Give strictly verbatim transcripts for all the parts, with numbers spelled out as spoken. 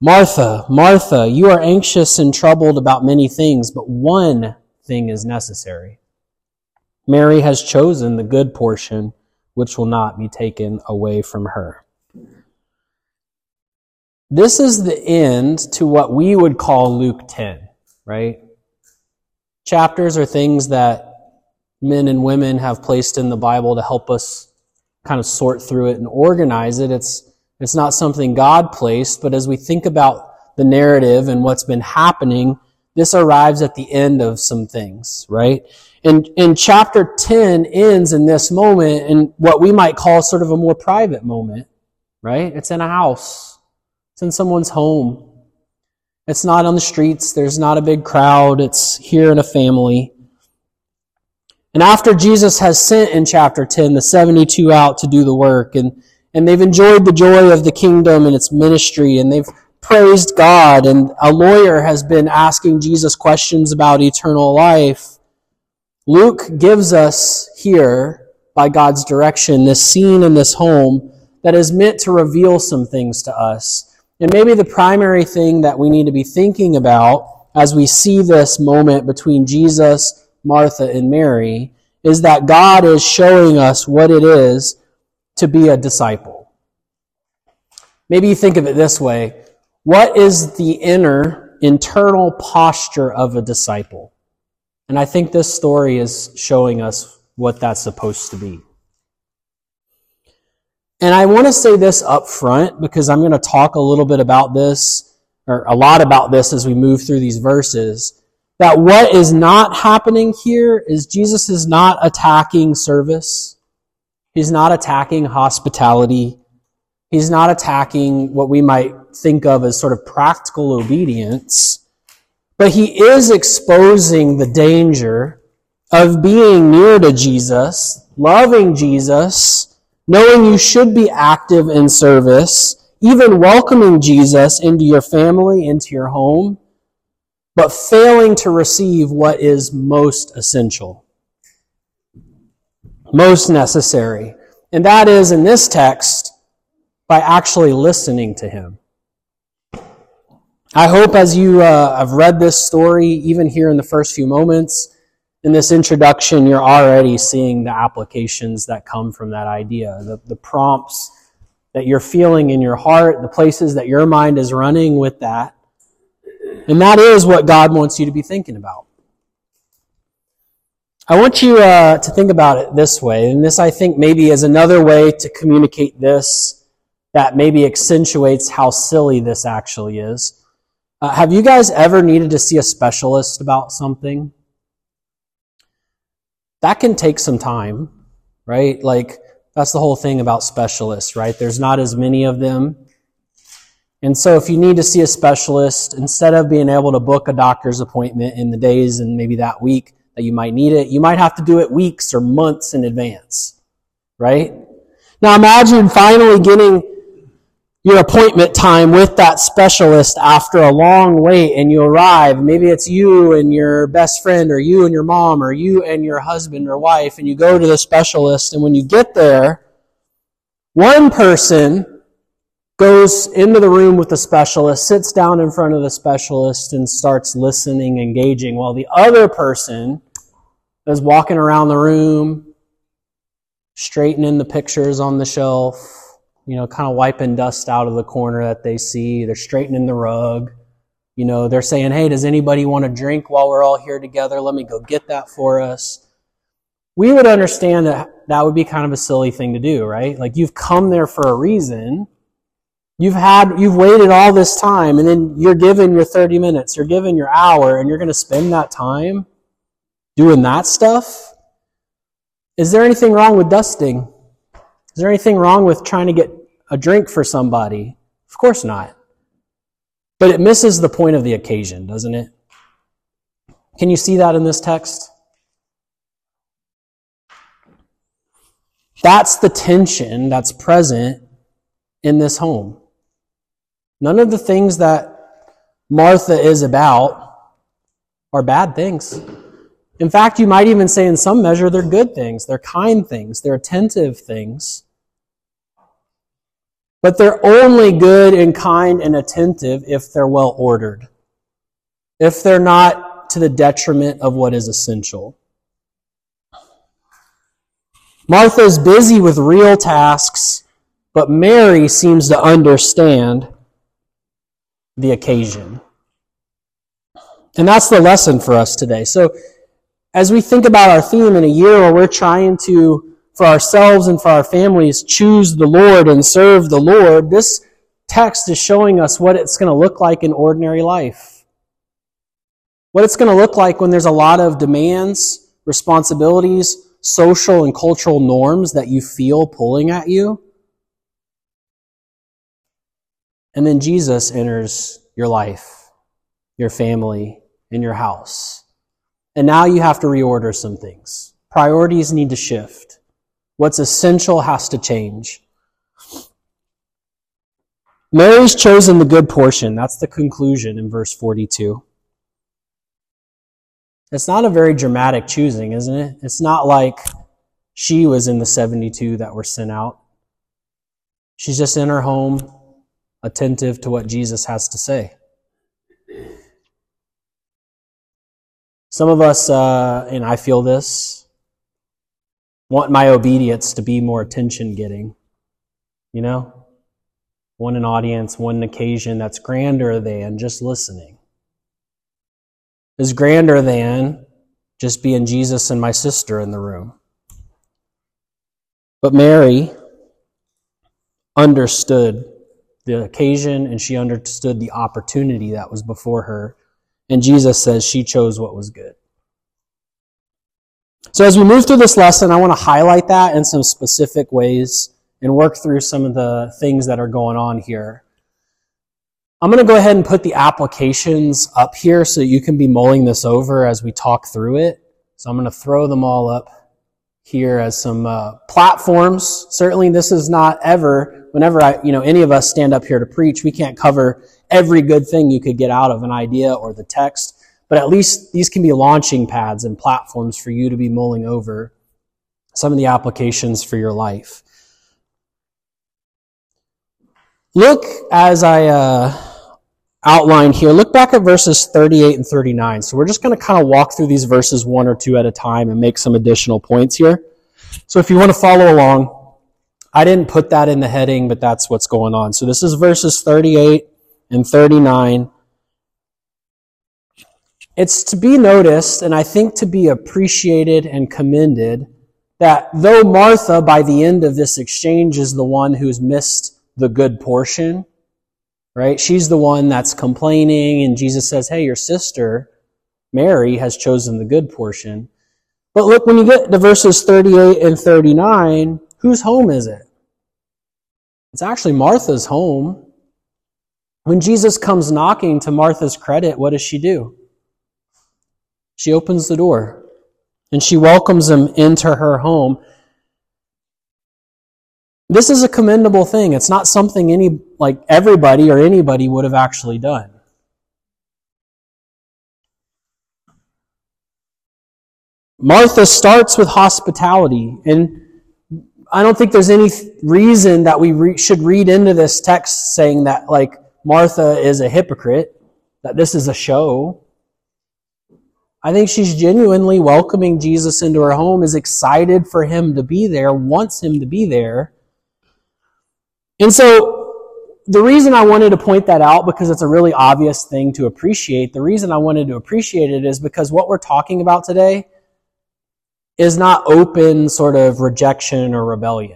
Martha, Martha, you are anxious and troubled about many things, but one thing is necessary. Mary has chosen the good portion, which will not be taken away from her. This is the end to what we would call Luke ten, right? Chapters are things that men and women have placed in the Bible to help us kind of sort through it and organize it. It's it's not something God placed, but as we think about the narrative and what's been happening, this arrives at the end of some things, right? And, and chapter ten ends in this moment in what we might call sort of a more private moment, right? It's in a house. It's in someone's home. It's not on the streets. There's not a big crowd. It's here in a family. And after Jesus has sent in chapter ten the seventy-two out to do the work, and, and they've enjoyed the joy of the kingdom and its ministry, and they've praised God, and a lawyer has been asking Jesus questions about eternal life, Luke gives us here, by God's direction, this scene in this home that is meant to reveal some things to us. And maybe the primary thing that we need to be thinking about as we see this moment between Jesus, Martha, and Mary is that God is showing us what it is to be a disciple. Maybe you think of it this way. What is the inner, internal posture of a disciple? And I think this story is showing us what that's supposed to be. And I want to say this up front because I'm going to talk a little bit about this, or a lot about this as we move through these verses, that what is not happening here is Jesus is not attacking service. He's not attacking hospitality. He's not attacking what we might think of as sort of practical obedience. But he is exposing the danger of being near to Jesus, loving Jesus, knowing you should be active in service, even welcoming Jesus into your family, into your home, but failing to receive what is most essential, most necessary. And that is, in this text, by actually listening to him. I hope as you uh, have read this story, even here in the first few moments, in this introduction, you're already seeing the applications that come from that idea, the, the prompts that you're feeling in your heart, the places that your mind is running with that. And that is what God wants you to be thinking about. I want you uh, to think about it this way, and this I think maybe is another way to communicate this that maybe accentuates how silly this actually is. Uh, have you guys ever needed to see a specialist about something? That can take some time, right? Like, that's the whole thing about specialists, right? There's not as many of them. And so if you need to see a specialist, instead of being able to book a doctor's appointment in the days and maybe that week that you might need it, you might have to do it weeks or months in advance, right? Now imagine finally getting your appointment time with that specialist after a long wait, and you arrive. Maybe it's you and your best friend, or you and your mom, or you and your husband or wife, and you go to the specialist, and when you get there, one person goes into the room with the specialist, sits down in front of the specialist, and starts listening, engaging, while the other person is walking around the room, straightening the pictures on the shelf, you know, kind of wiping dust out of the corner that they see. They're straightening the rug. You know, they're saying, hey, does anybody want a drink while we're all here together? Let me go get that for us. We would understand that that would be kind of a silly thing to do, right? Like, you've come there for a reason. You've had, you've waited all this time, and then you're given your thirty minutes, you're given your hour, and you're going to spend that time doing that stuff? Is there anything wrong with dusting? Is there anything wrong with trying to get a drink for somebody? Of course not. But it misses the point of the occasion, doesn't it? Can you see that in this text? That's the tension that's present in this home. None of the things that Martha is about are bad things. In fact, you might even say in some measure they're good things. They're kind things. They're attentive things. But they're only good and kind and attentive if they're well ordered, if they're not to the detriment of what is essential. Martha is busy with real tasks, but Mary seems to understand the occasion. And that's the lesson for us today. So as we think about our theme in a year where we're trying to, for ourselves and for our families, choose the Lord and serve the Lord, this text is showing us what it's going to look like in ordinary life. What it's going to look like when there's a lot of demands, responsibilities, social and cultural norms that you feel pulling at you. And then Jesus enters your life, your family, and your house. And now you have to reorder some things. Priorities need to shift. What's essential has to change. Mary's chosen the good portion. That's the conclusion in verse forty-two. It's not a very dramatic choosing, isn't it? It's not like she was in the seventy-two that were sent out. She's just in her home, attentive to what Jesus has to say. Some of us, uh, and I feel this, want my obedience to be more attention-getting. You know? Want an audience, want an occasion that's grander than just listening. Is grander than just being Jesus and my sister in the room. But Mary understood the occasion and she understood the opportunity that was before her. And Jesus says she chose what was good. So as we move through this lesson, I want to highlight that in some specific ways and work through some of the things that are going on here. I'm going to go ahead and put the applications up here so you can be mulling this over as we talk through it. So I'm going to throw them all up here as some uh, platforms. Certainly this is not ever, whenever I, you know, any of us stand up here to preach, we can't cover every good thing you could get out of an idea or the text, but at least these can be launching pads and platforms for you to be mulling over some of the applications for your life. Look, as I uh, outline here, look back at verses thirty-eight and thirty-nine. So we're just going to kind of walk through these verses one or two at a time and make some additional points here. So if you want to follow along, I didn't put that in the heading, but that's what's going on. So this is verses thirty-eight and thirty-nine. It's to be noticed, and I think to be appreciated and commended, that though Martha, by the end of this exchange, is the one who's missed the good portion, right? She's the one that's complaining, and Jesus says, hey, your sister, Mary, has chosen the good portion. But look, when you get to verses thirty-eight and thirty-nine, whose home is it? It's actually Martha's home. When Jesus comes knocking, to Martha's credit, what does she do? She opens the door, and she welcomes him into her home. This is a commendable thing. It's not something any, like everybody or anybody would have actually done. Martha starts with hospitality, and I don't think there's any reason that we re- should read into this text saying that, like, Martha is a hypocrite, that this is a show. I think she's genuinely welcoming Jesus into her home, is excited for him to be there, wants him to be there. And so the reason I wanted to point that out, because it's a really obvious thing to appreciate, the reason I wanted to appreciate it is because what we're talking about today is not open sort of rejection or rebellion.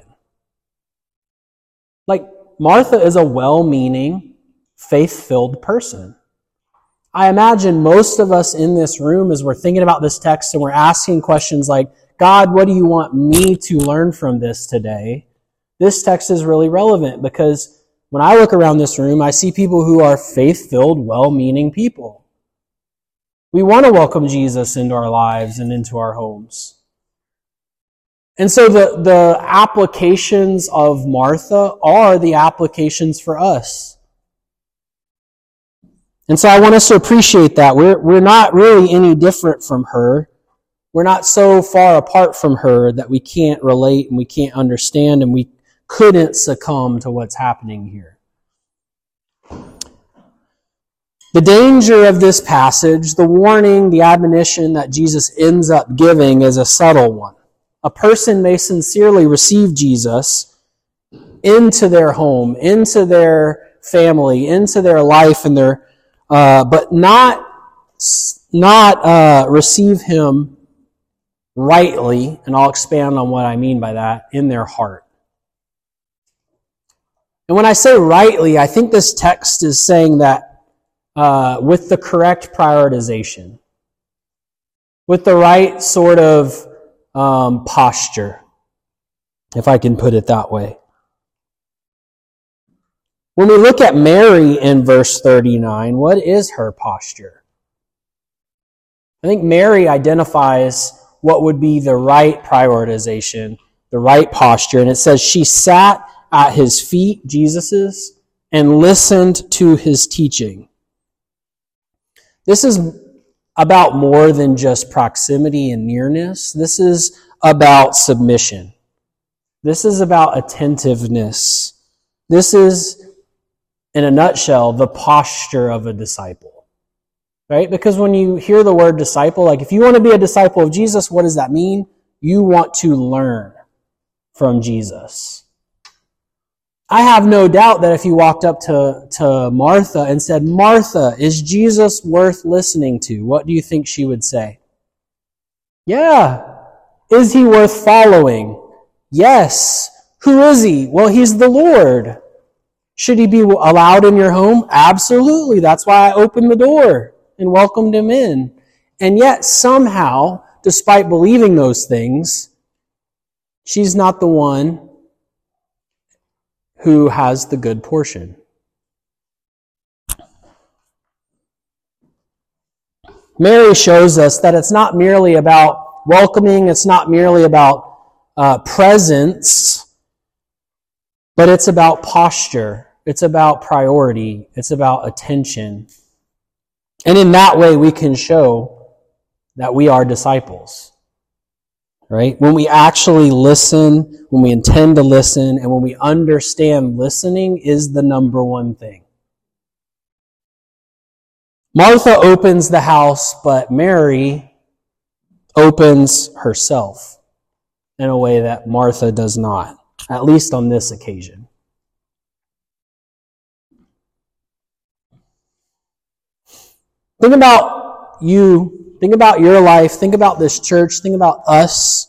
Like, Martha is a well-meaning, faith-filled person. I imagine most of us in this room, as we're thinking about this text and we're asking questions like, God, what do you want me to learn from this today? This text is really relevant because when I look around this room, I see people who are faith-filled, well-meaning people. We want to welcome Jesus into our lives and into our homes. And so the, the applications of Martha are the applications for us. And so I want us to appreciate that. We're, we're not really any different from her. We're not so far apart from her that we can't relate and we can't understand and we couldn't succumb to what's happening here. The danger of this passage, the warning, the admonition that Jesus ends up giving is a subtle one. A person may sincerely receive Jesus into their home, into their family, into their life, and their, uh, but not, not uh, receive him rightly, and I'll expand on what I mean by that, in their heart. And when I say rightly, I think this text is saying that uh, with the correct prioritization, with the right sort of um, posture, if I can put it that way. When we look at Mary in verse thirty-nine, what is her posture? I think Mary identifies what would be the right prioritization, the right posture, and it says she sat at his feet, Jesus's, and listened to his teaching. This is about more than just proximity and nearness. This is about submission. This is about attentiveness. This is, in a nutshell, the posture of a disciple. Right? Because when you hear the word disciple, like if you want to be a disciple of Jesus, what does that mean? You want to learn from Jesus. I have no doubt that if you walked up to, to Martha and said, Martha, is Jesus worth listening to? What do you think she would say? Yeah. Is he worth following? Yes. Who is he? Well, he's the Lord. Should he be allowed in your home? Absolutely. That's why I opened the door and welcomed him in. And yet somehow, despite believing those things, she's not the one who has the good portion. Mary shows us that it's not merely about welcoming, it's not merely about uh, presence, but it's about posture, it's about priority, it's about attention. And in that way we can show that we are disciples. Right? When we actually listen, when we intend to listen, and when we understand listening is the number one thing. Martha opens the house, but Mary opens herself in a way that Martha does not, at least on this occasion. Think about you. Think about your life. Think about this church. Think about us.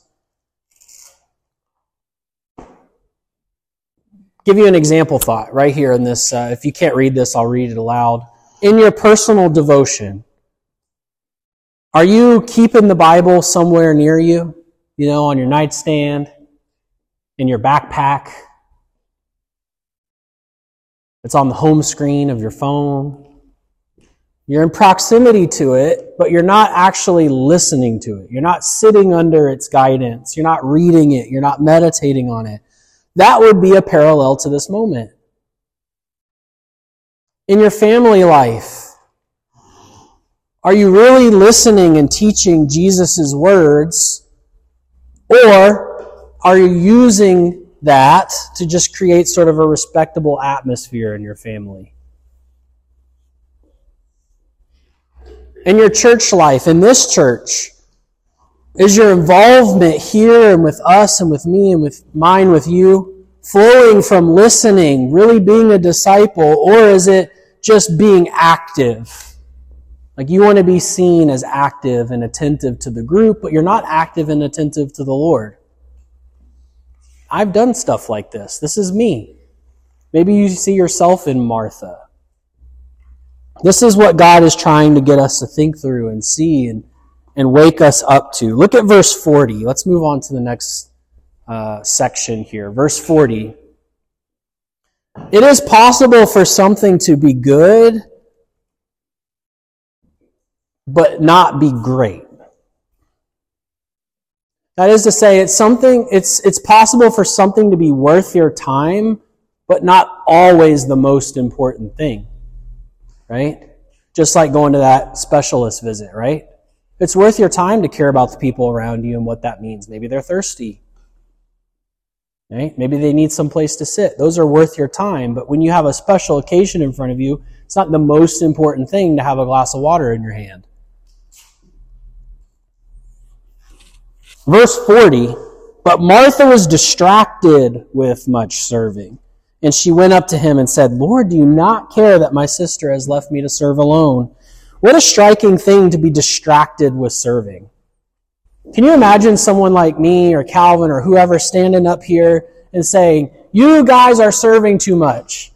Give you an example thought right here in this. Uh, if you can't read this, I'll read it aloud. In your personal devotion, are you keeping the Bible somewhere near you? You know, on your nightstand, in your backpack. It's on the home screen of your phone. You're in proximity to it, but you're not actually listening to it. You're not sitting under its guidance. You're not reading it. You're not meditating on it. That would be a parallel to this moment. In your family life, are you really listening and teaching Jesus' words, or are you using that to just create sort of a respectable atmosphere in your family? In your church life, in this church, is your involvement here and with us and with me and with mine with you flowing from listening, really being a disciple, or is it just being active? Like you want to be seen as active and attentive to the group, but you're not active and attentive to the Lord. I've done stuff like this. This is me. Maybe you see yourself in Martha. This is what God is trying to get us to think through and see and, and wake us up to. Look at verse forty. Let's move on to the next uh, section here. Verse forty. It is possible for something to be good, but not be great. That is to say, it's something, it's, it's possible for something to be worth your time, but not always the most important thing. Right? Just like going to that specialist visit, right? It's worth your time to care about the people around you and what that means. Maybe they're thirsty. Right? Maybe they need some place to sit. Those are worth your time. But when you have a special occasion in front of you, it's not the most important thing to have a glass of water in your hand. Verse forty, but Martha was distracted with much serving. And she went up to him and said, Lord, do you not care that my sister has left me to serve alone? What a striking thing to be distracted with serving. Can you imagine someone like me or Calvin or whoever standing up here and saying, you guys are serving too much?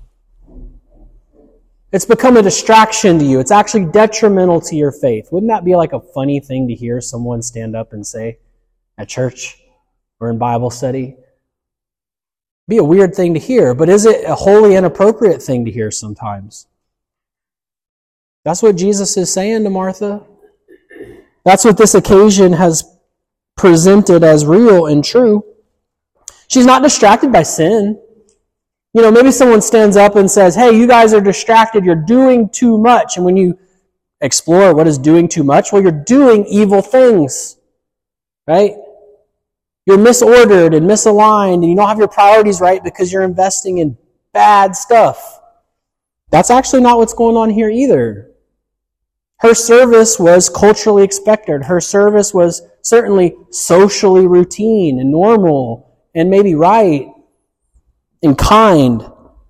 It's become a distraction to you. It's actually detrimental to your faith. Wouldn't that be like a funny thing to hear someone stand up and say at church or in Bible study? It'd be a weird thing to hear, but is it a wholly inappropriate thing to hear sometimes? That's what Jesus is saying to Martha. That's what this occasion has presented as real and true. She's not distracted by sin. You know, maybe someone stands up and says, hey, you guys are distracted. You're doing too much. And when you explore what is doing too much, well, you're doing evil things, right? You're misordered and misaligned, and you don't have your priorities right because you're investing in bad stuff. That's actually not what's going on here either. Her service was culturally expected. Her service was certainly socially routine and normal and maybe right and kind.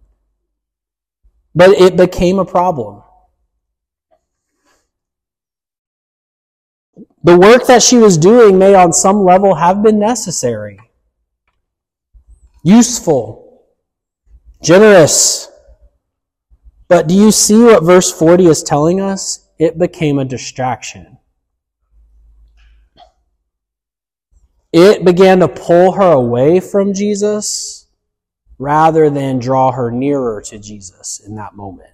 But it became a problem. The work that she was doing may on some level have been necessary, useful, generous. But do you see what verse forty is telling us? It became a distraction. It began to pull her away from Jesus rather than draw her nearer to Jesus in that moment.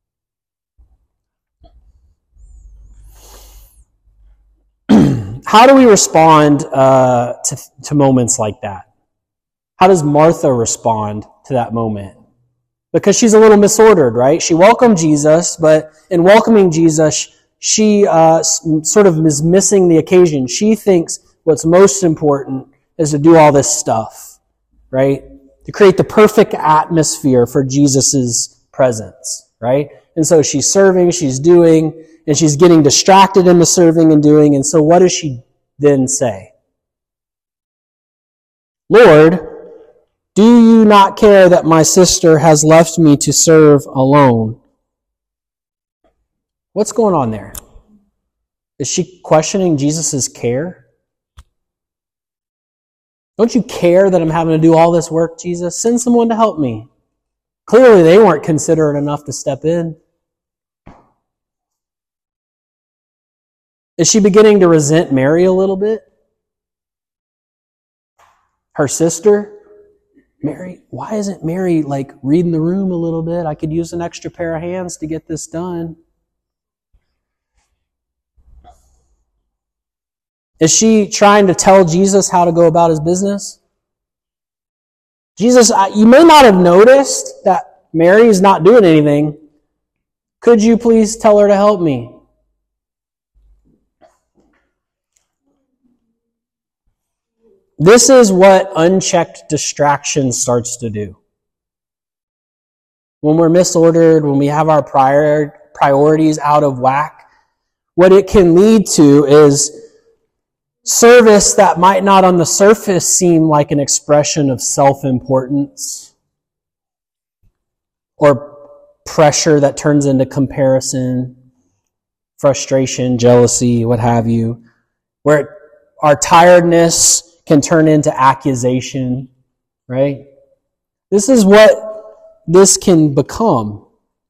How do we respond uh, to, to moments like that? How does Martha respond to that moment? Because she's a little misordered, right? She welcomed Jesus, but in welcoming Jesus, she uh, sort of is missing the occasion. She thinks what's most important is to do all this stuff, right? To create the perfect atmosphere for Jesus' presence, right? And so she's serving, she's doing, and she's getting distracted in the serving and doing. And so what does she then say? Lord, do you not care that my sister has left me to serve alone? What's going on there? Is she questioning Jesus' care? Don't you care that I'm having to do all this work, Jesus? Send someone to help me. Clearly they weren't considerate enough to step in. Is she beginning to resent Mary a little bit? Her sister? Mary, why isn't Mary like reading the room a little bit? I could use an extra pair of hands to get this done. Is she trying to tell Jesus how to go about his business? Jesus, you may not have noticed that Mary is not doing anything. Could you please tell her to help me? This is what unchecked distraction starts to do. When we're misordered, when we have our prior priorities out of whack, what it can lead to is service that might not on the surface seem like an expression of self-importance or pressure that turns into comparison, frustration, jealousy, what have you, where our tiredness can turn into accusation, right? This is what this can become.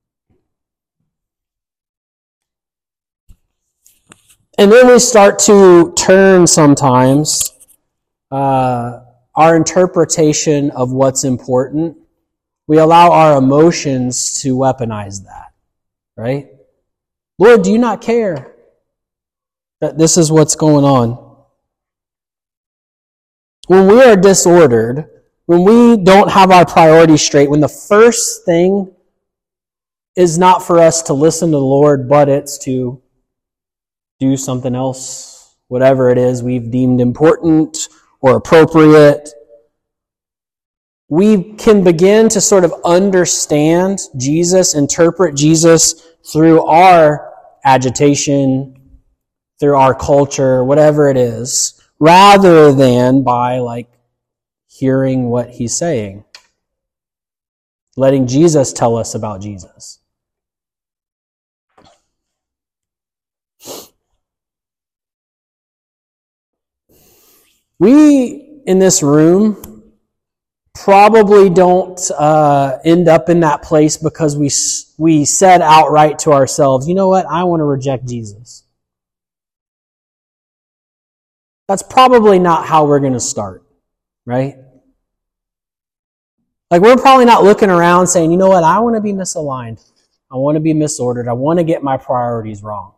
And then we start to turn sometimes uh, our interpretation of what's important. We allow our emotions to weaponize that, right? Lord, do you not care that this is what's going on? When we are disordered, when we don't have our priorities straight, when the first thing is not for us to listen to the Lord, but it's to do something else, whatever it is we've deemed important or appropriate, we can begin to sort of understand Jesus, interpret Jesus through our agitation, through our culture, whatever it is, rather than by like hearing what he's saying. Letting Jesus tell us about Jesus. We, in this room, probably don't uh, end up in that place because we we said outright to ourselves, you know what, I want to reject Jesus. That's probably not how we're going to start, right? Like, we're probably not looking around saying, you know what, I want to be misaligned. I want to be misordered. I want to get my priorities wrong.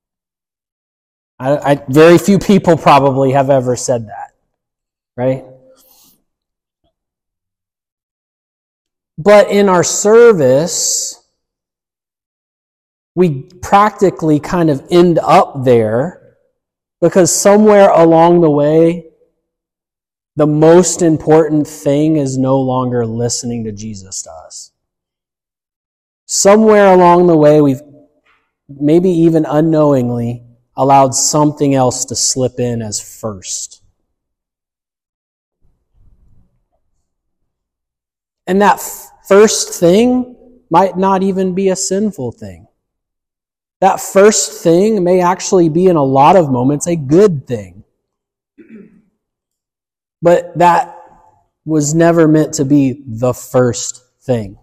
I, I, very few people probably have ever said that, right? But in our service, we practically kind of end up there because somewhere along the way, the most important thing is no longer listening to Jesus to us. Somewhere along the way, we've maybe even unknowingly allowed something else to slip in as first. And that f- first thing might not even be a sinful thing. That first thing may actually be, in a lot of moments, a good thing. But that was never meant to be the first thing.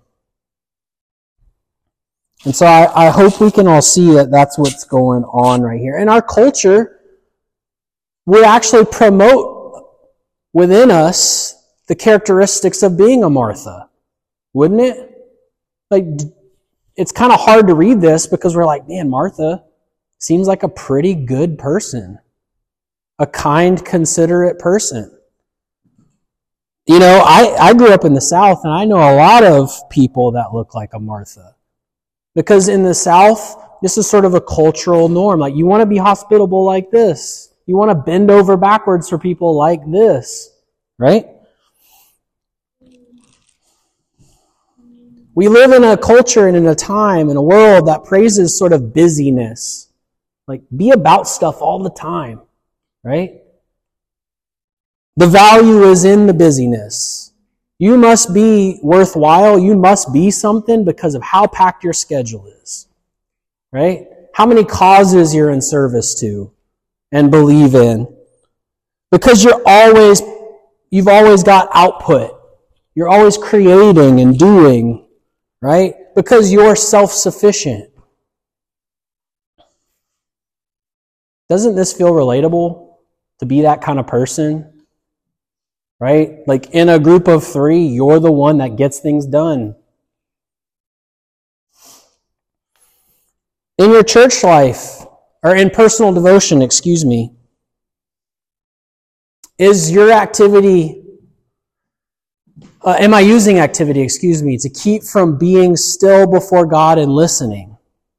And so I, I hope we can all see that that's what's going on right here. In our culture, we actually promote within us the characteristics of being a Martha, wouldn't it? Like, it's kind of hard to read this because we're like, man, Martha seems like a pretty good person, a kind, considerate person. You know, I, I grew up in the South, and I know a lot of people that look like a Martha. Because in the South, this is sort of a cultural norm. Like, you want to be hospitable like this. You want to bend over backwards for people like this, right? We live in a culture and in a time, in a world that praises sort of busyness. Like, be about stuff all the time, right? The value is in the busyness. You must be worthwhile. You must be something because of how packed your schedule is, right? How many causes you're in service to and believe in. Because you're always, you've always got output. You're always creating and doing, right? Because you're self-sufficient. Doesn't this feel relatable to be that kind of person? Right? Like, in a group of three, you're the one that gets things done. In your church life, or in personal devotion, excuse me, is your activity, uh, am I using activity, excuse me, to keep from being still before God and listening?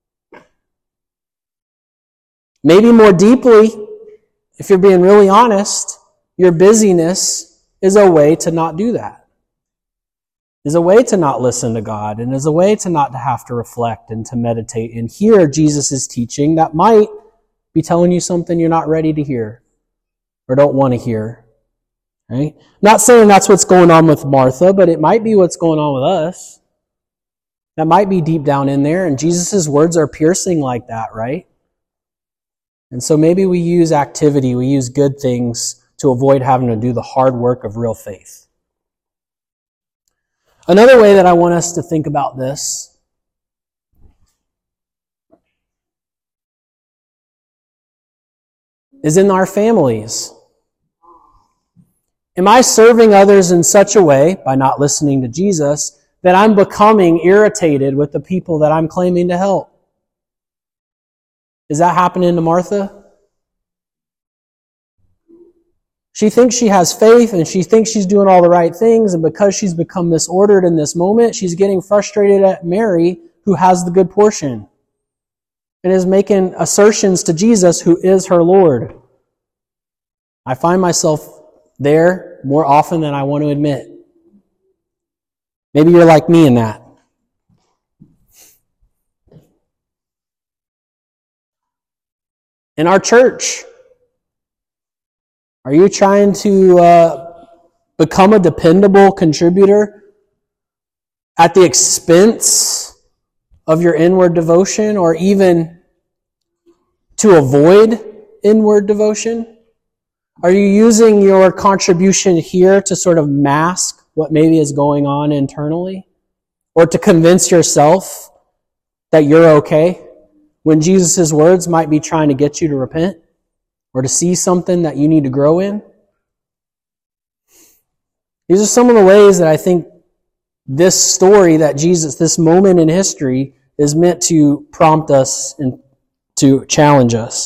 Maybe more deeply, if you're being really honest, your busyness is a way to not do that. Is a way to not listen to God, and is a way to not to have to reflect and to meditate and hear Jesus' teaching that might be telling you something you're not ready to hear or don't want to hear. Right? Not saying that's what's going on with Martha, but it might be what's going on with us. That might be deep down in there, and Jesus' words are piercing like that, right? And so maybe we use activity, we use good things to avoid having to do the hard work of real faith. Another way that I want us to think about this is in our families. Am I serving others in such a way, by not listening to Jesus, that I'm becoming irritated with the people that I'm claiming to help? Is that happening to Martha? She thinks she has faith, and she thinks she's doing all the right things, and because she's become misordered in this moment, she's getting frustrated at Mary, who has the good portion, and is making assertions to Jesus, who is her Lord. I find myself there more often than I want to admit. Maybe you're like me in that. In our church, are you trying to uh, become a dependable contributor at the expense of your inward devotion, or even to avoid inward devotion? Are you using your contribution here to sort of mask what maybe is going on internally? Or to convince yourself that you're okay, when Jesus' words might be trying to get you to repent or to see something that you need to grow in? These are some of the ways that I think this story that Jesus, this moment in history, is meant to prompt us and to challenge us.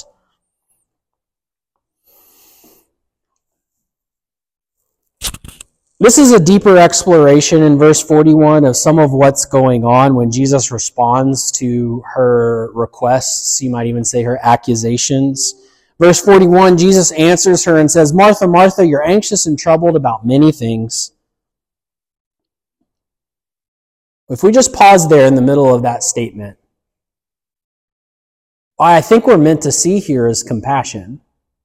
This is a deeper exploration in verse forty-one of some of what's going on when Jesus responds to her requests. You might even say her accusations. Verse forty-one, Jesus answers her and says, "Martha, Martha, you're anxious and troubled about many things." If we just pause there in the middle of that statement, what I think we're meant to see here is compassion.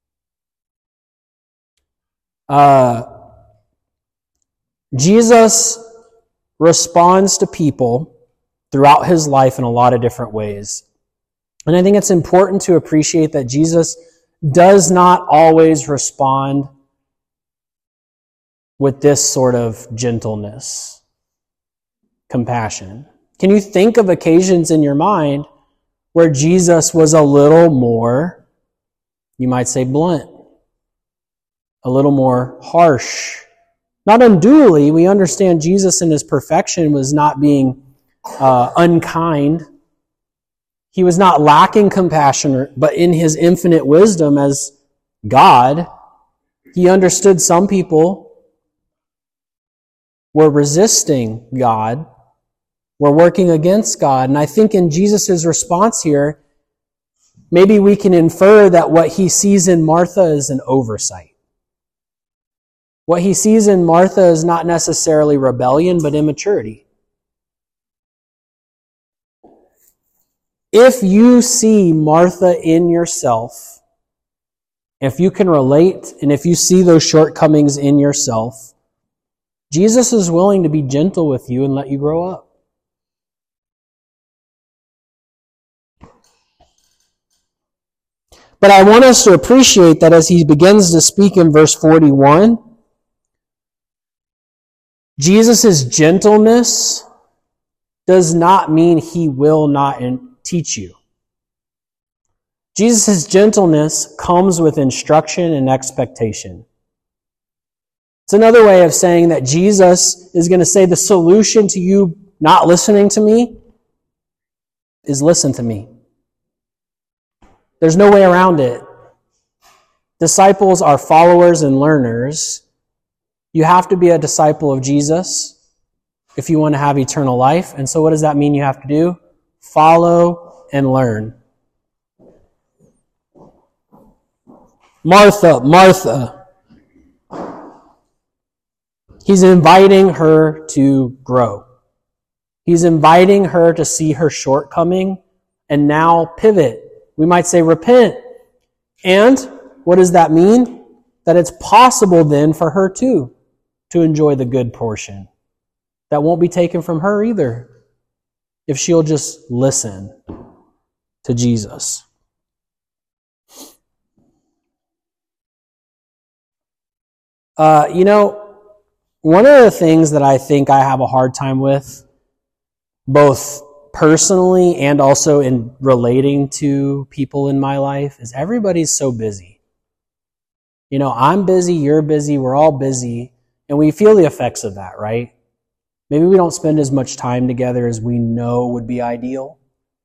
Uh, Jesus responds to people throughout his life in a lot of different ways. And I think it's important to appreciate that Jesus does not always respond with this sort of gentleness, compassion. Can you think of occasions in your mind where Jesus was a little more, you might say, blunt, a little more harsh? Not unduly. We understand Jesus in his perfection was not being uh, unkind. He was not lacking compassion, but in his infinite wisdom as God, he understood some people were resisting God, were working against God. And I think in Jesus' response here, maybe we can infer that what he sees in Martha is an oversight. What he sees in Martha is not necessarily rebellion, but immaturity. If you see Martha in yourself, if you can relate, and if you see those shortcomings in yourself, Jesus is willing to be gentle with you and let you grow up. But I want us to appreciate that as he begins to speak in verse forty-one, Jesus' gentleness does not mean he will not teach you. Jesus' gentleness comes with instruction and expectation. It's another way of saying that Jesus is going to say the solution to you not listening to me is listen to me. There's no way around it. Disciples are followers and learners. You have to be a disciple of Jesus if you want to have eternal life. And so what does that mean you have to do? Follow and learn. Martha, Martha. He's inviting her to grow. He's inviting her to see her shortcoming and now pivot. We might say repent. And what does that mean? That it's possible then for her too to enjoy the good portion. That won't be taken from her either if she'll just listen to Jesus. Uh, you know, one of the things that I think I have a hard time with, both personally and also in relating to people in my life, is everybody's so busy. You know, I'm busy, you're busy, we're all busy, and we feel the effects of that, right? Maybe we don't spend as much time together as we know would be ideal.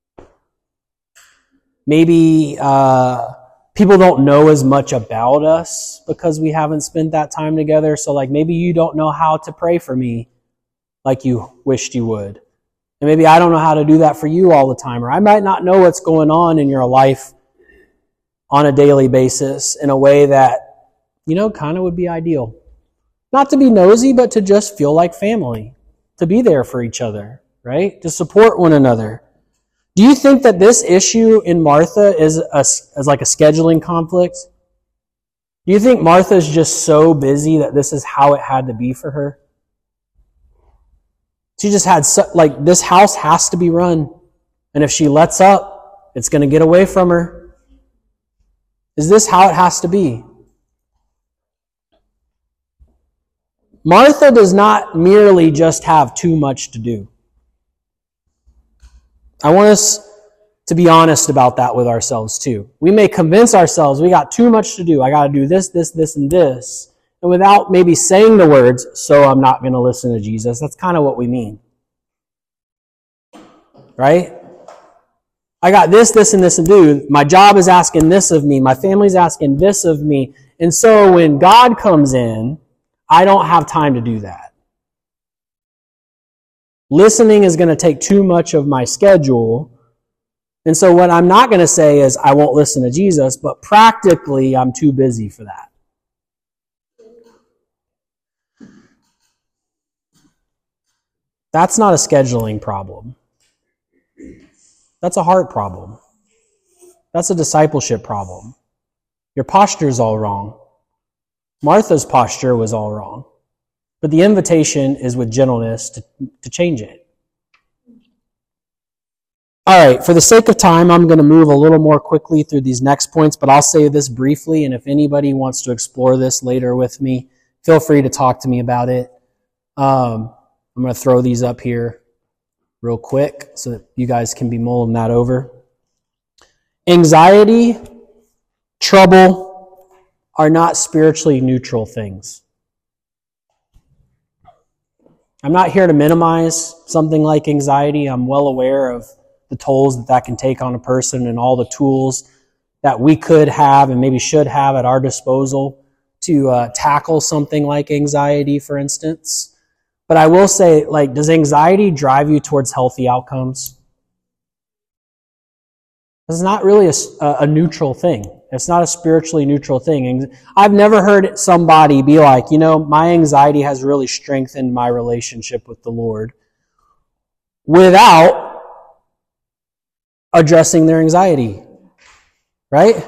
Maybe uh, people don't know as much about us because we haven't spent that time together. So like maybe you don't know how to pray for me like you wished you would. And maybe I don't know how to do that for you all the time. Or I might not know what's going on in your life on a daily basis in a way that, you know, kind of would be ideal. Not to be nosy, but to just feel like family. to be there for each other, right? To support one another. Do you think that this issue in Martha is, a, is like a scheduling conflict? Do you think Martha's just so busy that this is how it had to be for her? She just had, so, like, this house has to be run. And if she lets up, it's going to get away from her. Is this how it has to be? Martha does not merely just have too much to do. I want us to be honest about that with ourselves too. We may convince ourselves we got too much to do. I got to do this, this, this, and this. And without maybe saying the words, so I'm not going to listen to Jesus. That's kind of what we mean. Right? I got this, this, and this to do. My job is asking this of me. My family's asking this of me. And so when God comes in, I don't have time to do that. Listening is going to take too much of my schedule. And so what I'm not going to say is I won't listen to Jesus, but practically I'm too busy for that. That's not a scheduling problem. That's a heart problem. That's a discipleship problem. Your posture's all wrong. Martha's posture was all wrong. But the invitation is with gentleness to, to change it. All right, for the sake of time, I'm going to move a little more quickly through these next points, but I'll say this briefly, and if anybody wants to explore this later with me, feel free to talk to me about it. Um, I'm going to throw these up here real quick so that you guys can be mulling that over. Anxiety, trouble, are not spiritually neutral things. I'm not here to minimize something like anxiety. I'm well aware of the tolls that that can take on a person and all the tools that we could have and maybe should have at our disposal to uh, tackle something like anxiety, for instance. But I will say, like, does anxiety drive you towards healthy outcomes? It's not really a, a neutral thing. It's not a spiritually neutral thing. I've never heard somebody be like, you know, my anxiety has really strengthened my relationship with the Lord without addressing their anxiety. Right?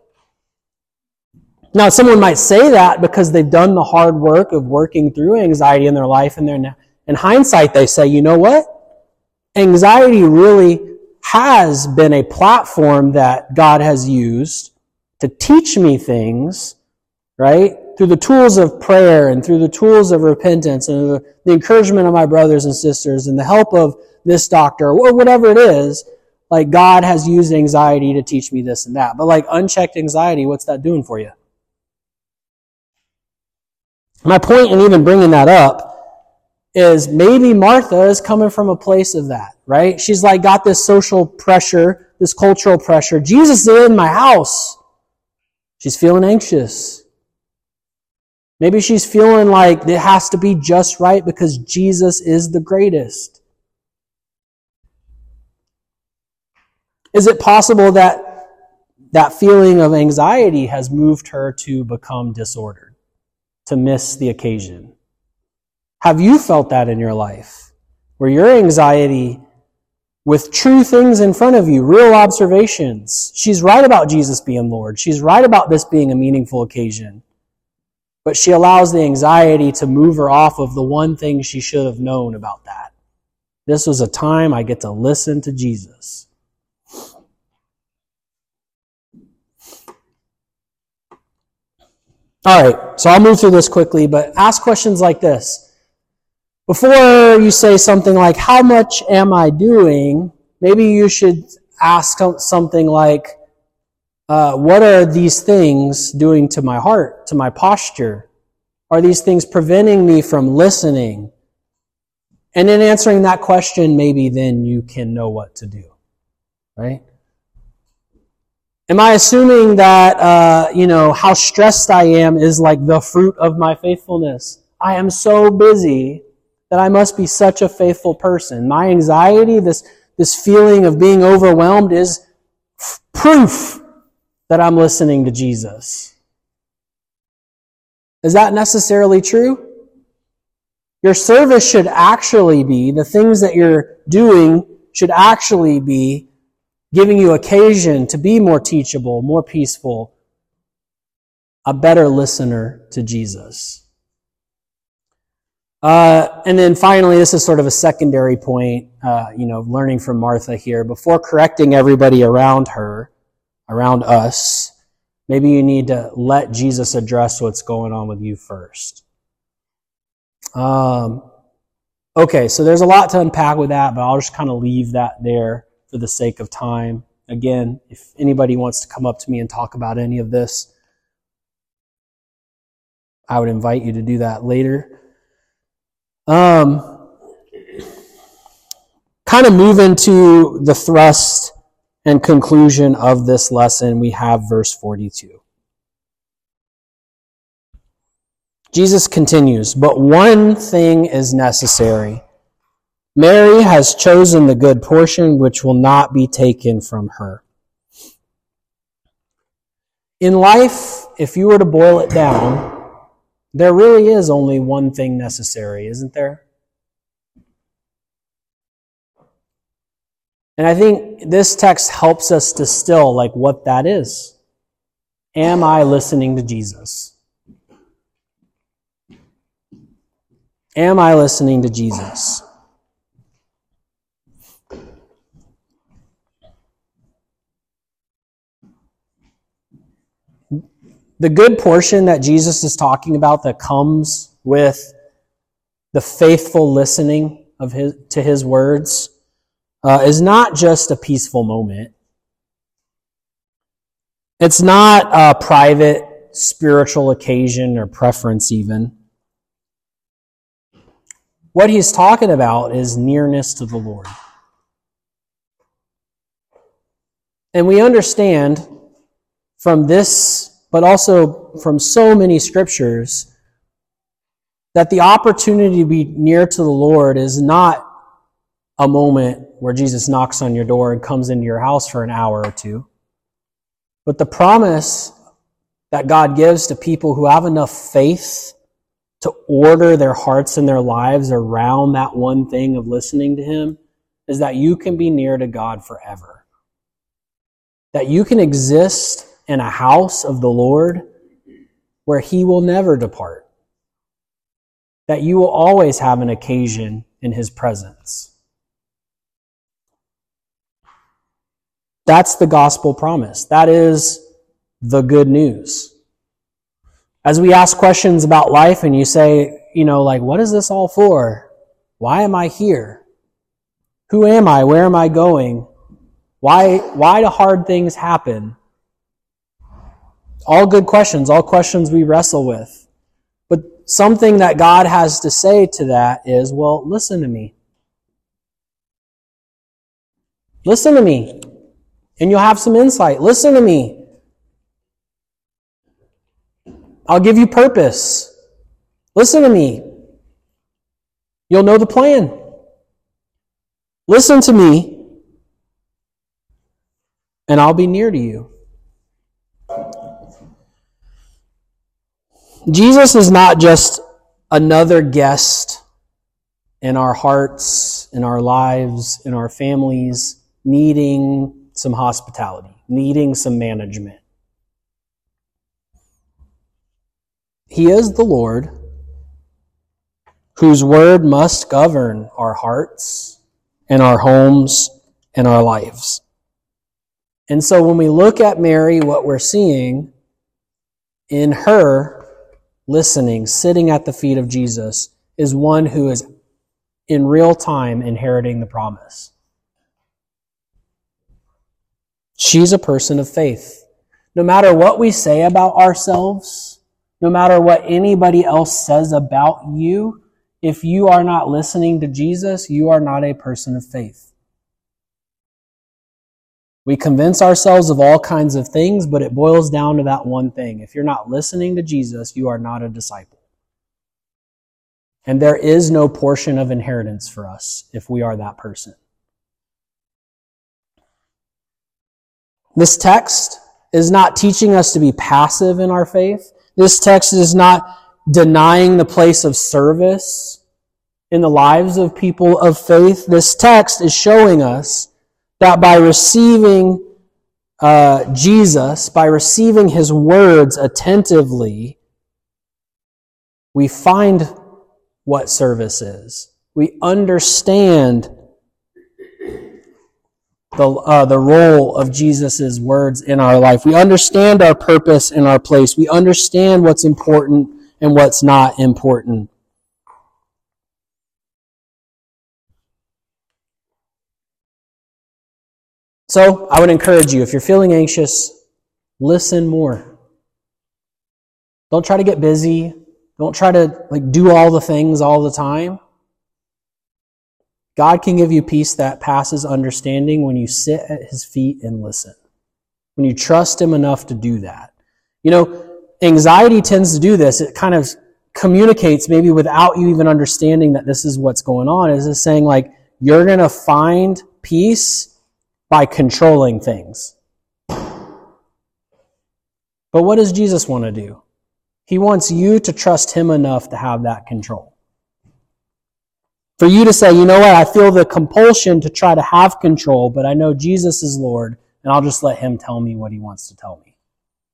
Now, someone might say that because they've done the hard work of working through anxiety in their life, and they're in hindsight, they say, you know what? Anxiety really has been a platform that God has used to teach me things, right? Through the tools of prayer and through the tools of repentance and the, the encouragement of my brothers and sisters and the help of this doctor or whatever it is, like God has used anxiety to teach me this and that. But like unchecked anxiety, what's that doing for you? My point in even bringing that up is maybe Martha is coming from a place of that, right? She's like got this social pressure, this cultural pressure. Jesus is in my house. She's feeling anxious. Maybe she's feeling like it has to be just right because Jesus is the greatest. Is it possible that that feeling of anxiety has moved her to become disordered, to miss the occasion? Have you felt that in your life, where your anxiety with true things in front of you, real observations? She's right about Jesus being Lord. She's right about this being a meaningful occasion. But she allows the anxiety to move her off of the one thing she should have known about that. This was a time I get to listen to Jesus. All right, so I'll move through this quickly, but ask questions like this. Before you say something like, how much am I doing? Maybe you should ask something like, uh, what are these things doing to my heart, to my posture? Are these things preventing me from listening? And in answering that question, maybe then you can know what to do, right? Am I assuming that, uh, you know, how stressed I am is like the fruit of my faithfulness? I am so busy that I must be such a faithful person. My anxiety, this, this feeling of being overwhelmed is f- proof that I'm listening to Jesus. Is that necessarily true? Your service should actually be, the things that you're doing should actually be giving you occasion to be more teachable, more peaceful, a better listener to Jesus. Uh, and then finally, this is sort of a secondary point, uh, you know, learning from Martha here. Before correcting everybody around her, around us, maybe you need to let Jesus address what's going on with you first. Um, okay, so there's a lot to unpack with that, but I'll just kind of leave that there for the sake of time. Again, if anybody wants to come up to me and talk about any of this, I would invite you to do that later. Um, kind of move into the thrust and conclusion of this lesson. We have verse forty-two. Jesus continues, "But one thing is necessary. Mary has chosen the good portion which will not be taken from her." In life, if you were to boil it down, there really is only one thing necessary, isn't there? And I think this text helps us distill like what that is. Am I listening to Jesus? Am I listening to Jesus? The good portion that Jesus is talking about that comes with the faithful listening of his, to his words uh, is not just a peaceful moment. It's not a private spiritual occasion or preference even. What he's talking about is nearness to the Lord. And we understand from this, but also from so many scriptures, that the opportunity to be near to the Lord is not a moment where Jesus knocks on your door and comes into your house for an hour or two, but the promise that God gives to people who have enough faith to order their hearts and their lives around that one thing of listening to Him is that you can be near to God forever. That you can exist in a house of the Lord where He will never depart. That you will always have an occasion in His presence. That's the gospel promise. That is the good news. As we ask questions about life and you say, you know, like, what is this all for? Why am I here? Who am I? Where am I going? Why, why do hard things happen? All good questions, all questions we wrestle with. But something that God has to say to that is, well, listen to me. Listen to me. And you'll have some insight. Listen to me. I'll give you purpose. Listen to me. You'll know the plan. Listen to me, and I'll be near to you. Jesus is not just another guest in our hearts, in our lives, in our families, needing some hospitality, needing some management. He is the Lord whose word must govern our hearts and our homes and our lives. And so when we look at Mary, what we're seeing in her listening, sitting at the feet of Jesus, is one who is in real time inheriting the promise. She's a person of faith. No matter what we say about ourselves, no matter what anybody else says about you, if you are not listening to Jesus, you are not a person of faith. We convince ourselves of all kinds of things, but it boils down to that one thing. If you're not listening to Jesus, you are not a disciple. And there is no portion of inheritance for us if we are that person. This text is not teaching us to be passive in our faith. This text is not denying the place of service in the lives of people of faith, this text is showing us that by receiving uh, Jesus, by receiving his words attentively, we find what service is. We understand the, uh, the role of Jesus' words in our life. We understand our purpose and our place. We understand what's important and what's not important. So, I would encourage you, if you're feeling anxious, listen more. Don't try to get busy. Don't try to like do all the things all the time. God can give you peace that passes understanding when you sit at his feet and listen. When you trust him enough to do that. You know, anxiety tends to do this. It kind of communicates maybe without you even understanding that this is what's going on. It's just saying like, you're going to find peace by controlling things. But what does Jesus want to do? He wants you to trust him enough to have that control. For you to say, you know what, I feel the compulsion to try to have control, but I know Jesus is Lord, and I'll just let him tell me what he wants to tell me.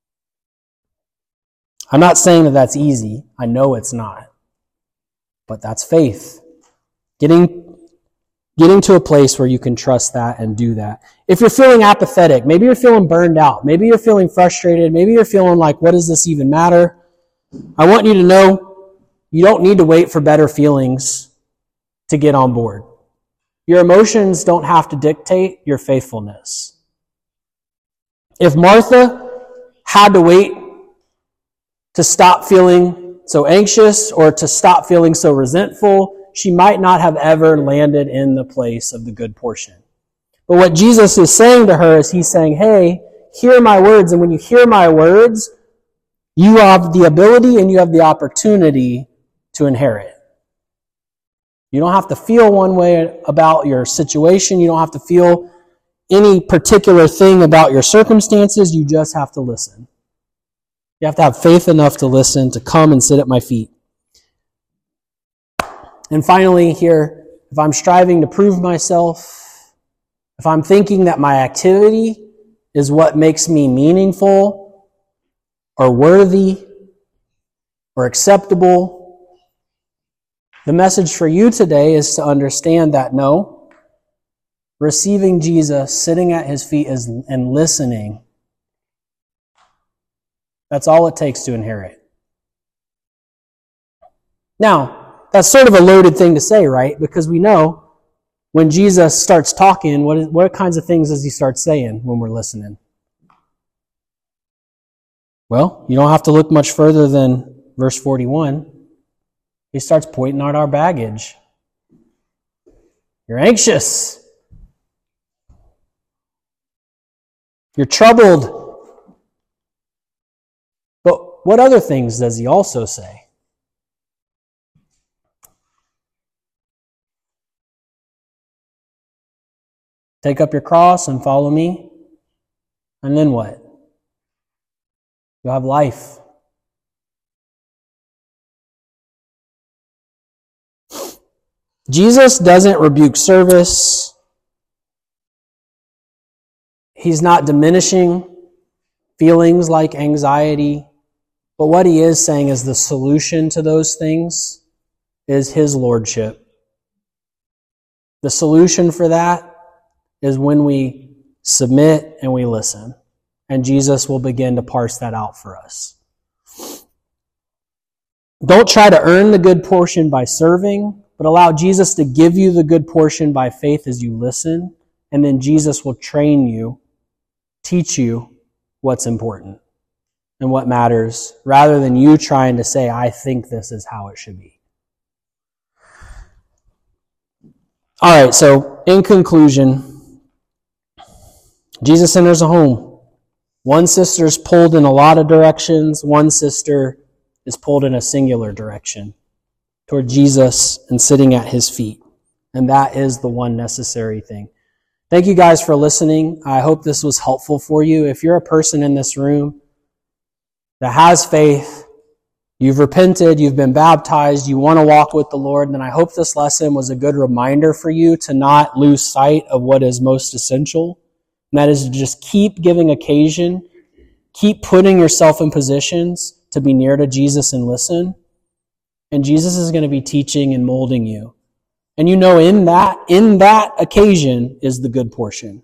I'm not saying that that's easy. I know it's not. But that's faith. Getting Getting to a place where you can trust that and do that. If you're feeling apathetic, maybe you're feeling burned out, maybe you're feeling frustrated, maybe you're feeling like, what does this even matter? I want you to know you don't need to wait for better feelings to get on board. Your emotions don't have to dictate your faithfulness. If Martha had to wait to stop feeling so anxious or to stop feeling so resentful, she might not have ever landed in the place of the good portion. But what Jesus is saying to her is he's saying, hey, hear my words. And when you hear my words, you have the ability and you have the opportunity to inherit. You don't have to feel one way about your situation. You don't have to feel any particular thing about your circumstances. You just have to listen. You have to have faith enough to listen, to come and sit at my feet. And finally here, if I'm striving to prove myself, if I'm thinking that my activity is what makes me meaningful or worthy or acceptable, the message for you today is to understand that no, receiving Jesus, sitting at his feet is, and listening, that's all it takes to inherit. Now, that's sort of a loaded thing to say, right? Because we know when Jesus starts talking, what, is, what kinds of things does he start saying when we're listening? Well, you don't have to look much further than verse forty-one. He starts pointing out our baggage. You're anxious. You're troubled. But what other things does he also say? Take up your cross and follow me. And then what? You'll have life. Jesus doesn't rebuke service. He's not diminishing feelings like anxiety. But what he is saying is the solution to those things is his lordship. The solution for that is when we submit and we listen. And Jesus will begin to parse that out for us. Don't try to earn the good portion by serving, but allow Jesus to give you the good portion by faith as you listen. And then Jesus will train you, teach you what's important and what matters, rather than you trying to say, I think this is how it should be. All right, so in conclusion, Jesus enters a home. One sister's pulled in a lot of directions. One sister is pulled in a singular direction toward Jesus and sitting at his feet. And that is the one necessary thing. Thank you guys for listening. I hope this was helpful for you. If you're a person in this room that has faith, you've repented, you've been baptized, you want to walk with the Lord, then I hope this lesson was a good reminder for you to not lose sight of what is most essential. And that is to just keep giving occasion, keep putting yourself in positions to be near to Jesus and listen. And Jesus is going to be teaching and molding you. And you know in that, in that occasion is the good portion.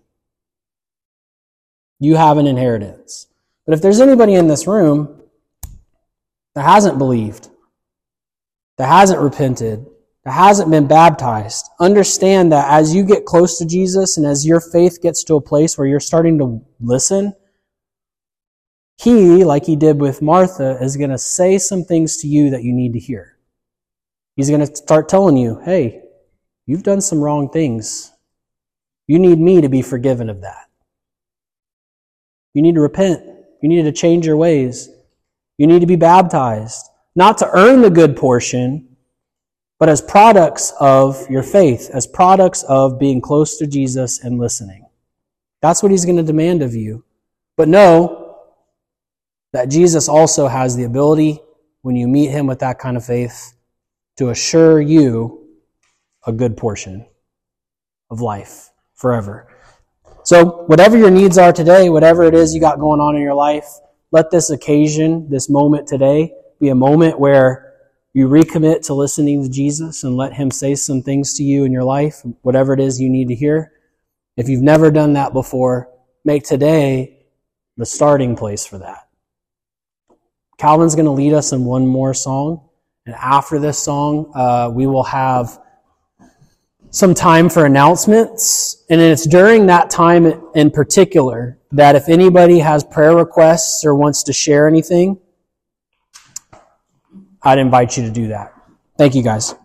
You have an inheritance. But if there's anybody in this room that hasn't believed, that hasn't repented, that hasn't been baptized, understand that as you get close to Jesus and as your faith gets to a place where you're starting to listen, He, like He did with Martha, is going to say some things to you that you need to hear. He's going to start telling you, hey, you've done some wrong things. You need me to be forgiven of that. You need to repent. You need to change your ways. You need to be baptized. Not to earn the good portion, but as products of your faith, as products of being close to Jesus and listening. That's what He's going to demand of you. But know that Jesus also has the ability, when you meet Him with that kind of faith, to assure you a good portion of life forever. So whatever your needs are today, whatever it is you got going on in your life, let this occasion, this moment today, be a moment where you recommit to listening to Jesus and let Him say some things to you in your life, whatever it is you need to hear. If you've never done that before, make today the starting place for that. Calvin's going to lead us in one more song. And after this song, uh, we will have some time for announcements. And it's during that time in particular that if anybody has prayer requests or wants to share anything, I'd invite you to do that. Thank you, guys.